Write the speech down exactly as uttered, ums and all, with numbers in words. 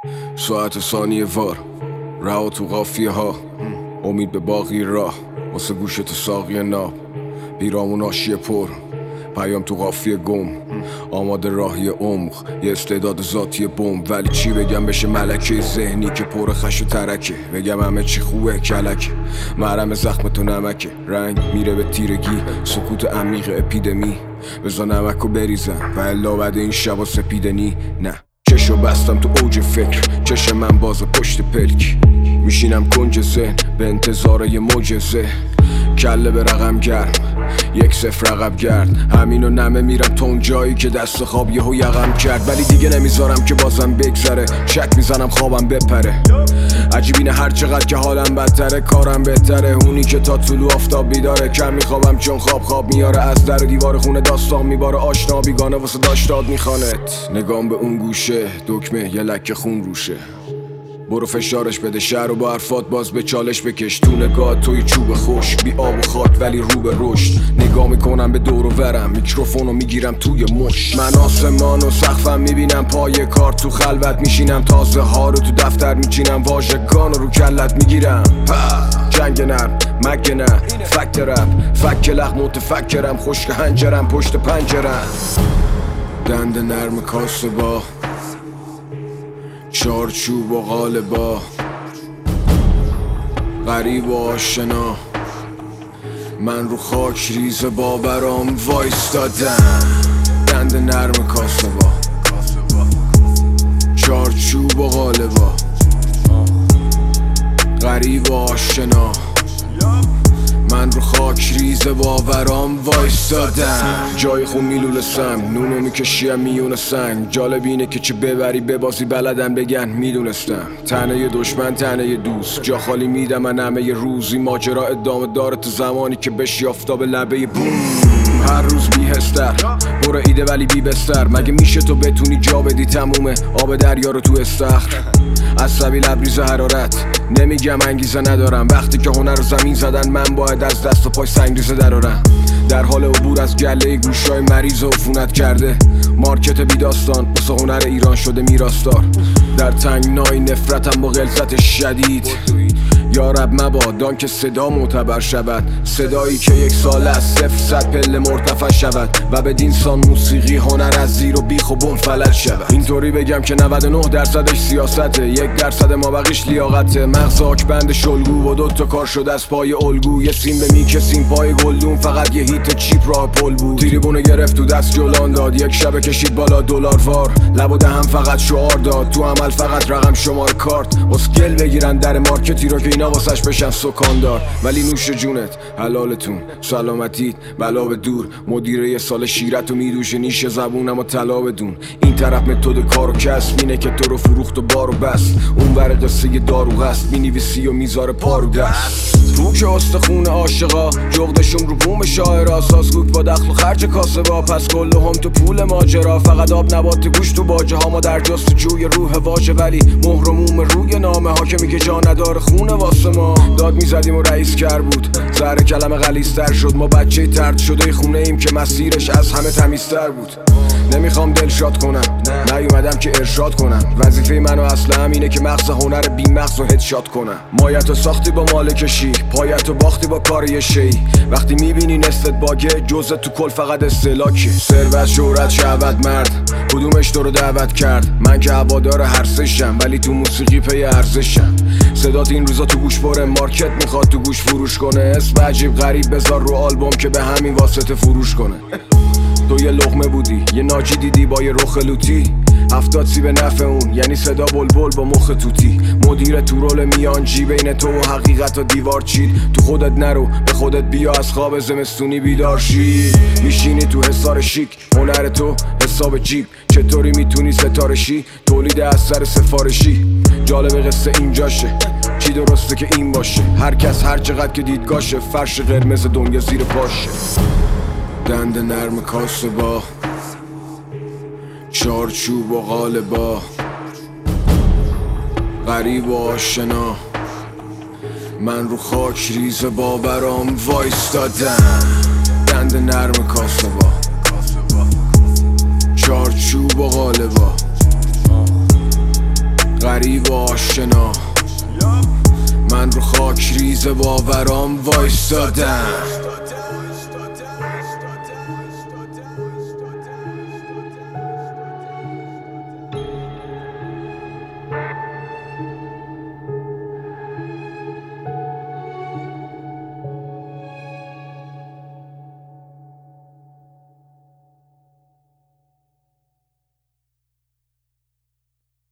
ساعت ثانیه وار رها تو قافیه ها، امید به باقی راه واسه گوش تو ساقی ناب، پیرامون آشیه پر پیام تو قافیه گم، آماده راهی عمق یه استعداد ذاتی بم. ولی چی بگم بشه ملکه ذهنی که پر خش و ترکه، بگم همه چی خوبه کلکه، مرهم زخم تو نمکه، رنگ میره به تیرگی، سکوت عمیق اپیدمی، بزا نمکو بریزم و الا بعد این شبا سپیدنی. نه چشو بستم تو اوج فکر، چش من باز پشت پلک، میشینم کنج ذهن به انتظار یه معجزه، کله به رقم گرم یک صفر رقم گرد، همینو نمه میرم تا اون جایی که دست خواب یهو یقم کرد. ولی دیگه نمیذارم که بازم بگذره، شک میزنم خوابم بپره، عجیب اینه هر چقدر که حالم بدتره کارم بهتره، اونی که تا طلوع آفتاب بیداره، کم میخوابم چون خواب خواب میاره، از در و دیوار خونه داستان میباره، آشنا بیگانه واسه داشتاد میخوانت، نگام به اون گوشه دکمه یه لکه خون روشه، برو فشارش بده شهر و با حرفات باز به چالش بکش، تو نگاه توی چوب خوش بی آب و خاک ولی رو به رشد، نگاه میکنم به دور و ورم میکروفونو میگیرم توی مش، من آسمان و سقفم میبینم پای کار، تو خلوت میشینم تازه ها رو تو دفتر میچینم، واژگان رو کلت میگیرم، جنگ نرم مگه نه فکت رب فک لخ متفکرم، خشک هنجرم پشت پنجرم، دند نرم کاسه با چارچوب و غالبا، غریب و آشنا، من رو خاک ریز باورام وایستادم، دند نرم کاسه با چارچوب و غالبا، غریب و آشنا، من رو خاک ریز باورام وایستادم، جای خون میلول سم نونو میکشیم میون سنگ، جالب اینه که چه ببری ببازی بلدن بگن میدونستم، تنه دشمن تنه دوست، جا خالی میدم من همه روزی، ماجرا ادامه داره تو زمانی که بشی آفتاب لبه بوم، هر روز بیهستر برو ایده ولی بی بستر، مگه میشه تو بتونی جا بدی تمومه آب دریا رو تو استخر، عصبی لبریز حرارت نمیگم انگیزه ندارم، وقتی که هنر رو زمین زدن من باید از دست و پای سنگریزه درارم، در حال عبور از گله گوشای مریض و عفونت کرده، مارکت بی داستان واسه هنر ایران شده میراستار، در تنگنای نفرتم با غلظت شدید، یا رب مبادان که صدا معتبر شود، صدایی که یک سال از صفر صد پله مرتفع شود و بدین سان موسیقی هنر از زیر و بیخ و بم فلج شود، اینطوری بگم که نود و نه درصدش سیاسته، یک درصد ما بقیش لیاقته، مغز آکبند شلگو و دوتا کار شده از پای الگو، یه سیم به میکسیم پای گلدون، فقط یه هیت چیپ راه پل بود، تریبونه گرفت تو دست جولان داد، یک شبه کشید بالا دلار وار، لب و دهم فقط شعار داد، تو عمل فقط رقم شماره کارت، اسکل بگیرن در مارکتی رو که اینا واسش بشن سکاندار، ولی نوش جونت حلالتون سلامتیت بلا به دور، مدیره یه سال شیرتو میدوشه نیش زبونم و طلا بدون، این طرف متد کار و کسب اینه که تو رو فروخت و بارو بست، اون ور قصه دارو هست مینویسی و میذاره پارو دست، رو که استخون عاشقا جغدشون رو بوم شاعرا، سازگوک با دخل و خرج کاسبا، پس کل هم تو پول ماجرا، فقط آب نبات گوش تو باجه ها، ما در جستجوی روح واژه ولی مهر و موم روی نامه ها که میگه جا نداره خونه واسه ما، داد میزدیم و رئیس کر بود زهر کلمه غلیظ‌تر شد، ما بچه ترد شده خونه ایم که مسیرش از همه تمیزتر بود، نمیخوام دلشاد کنم نیومدم که ارشاد کنم، وظیفه منو اصلا همینه که مغز هنر بی مغز و هدشات کنم، مایتو ساختی با مالکشی پایتو باختی با کار یه شی، وقتی میبینی نستت باگه جزت تو کل فقط استهلاکه، ثروت شهرت شهوت مرد کدومش تو رو دعوت کرد، من که هوادار هر سشم ولی تو موسیقی پی ارزشم، صدات این روزا تو گوش پره، مارکت میخواد تو گوش فروش کنه، اسم عجیب غریب بذار رو آلبوم که به همین واسطه فروش کنه، تو یه لقمه بودی یه ناجی دیدی با یه رخ لوتی، هفتاد سی به نفع اون یعنی صدا بلبل با مخ توتی، مدیر تو رول میانجی بین تو و حقیقت و دیوار چید، تو خودت نرو به خودت بیا از خواب زمستونی بیدار شی، میشینی تو حصار شیک هنر تو حساب جیب، چطوری میتونی ستاره شی تولید اثر سفارشی، جالب قصه اینجاشه چی درسته که این باشه، هر کس هر چقدر که دیدگاشه، فرش قرمز دنیا زیر پاشه، دند نرم کاسه با چارچوب و غالبا، غریب و آشنا، من رو خاک ریز باورام وایستادم، دند نرم کاسه با چارچوب و غالبا، غریب و آشنا، من رو خاک ریز باورام وایستادم.